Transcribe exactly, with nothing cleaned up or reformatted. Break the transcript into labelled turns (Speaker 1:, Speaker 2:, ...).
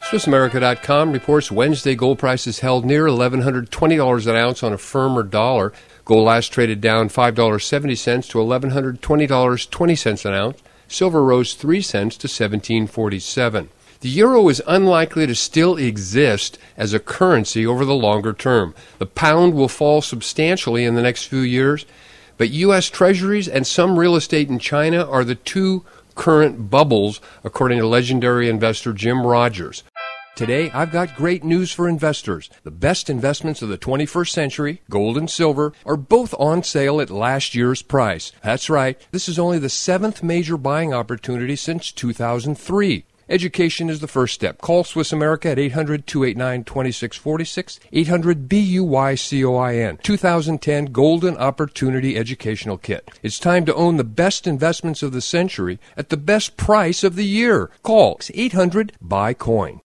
Speaker 1: Swiss America dot com reports Wednesday gold prices held near eleven twenty dollars an ounce on a firmer dollar. Gold last traded down five dollars and seventy cents to eleven twenty dollars and twenty cents an ounce. Silver rose three cents to seventeen forty-seven. The euro is unlikely to still exist as a currency over the longer term. The pound will fall substantially in the next few years, but U S Treasuries and some real estate in China are the two current bubbles, according to legendary investor Jim Rogers. Today, I've got great news for investors. The best investments of the twenty-first century, gold and silver, are both on sale at last year's price. That's right, this is only the seventh major buying opportunity since two thousand three. Education is the first step. Call Swiss America at eight hundred, two eight nine, two six four six, eight hundred B U Y C O I N. two thousand ten Golden Opportunity Educational Kit. It's time to own the best investments of the century at the best price of the year. Call eight hundred buy coin.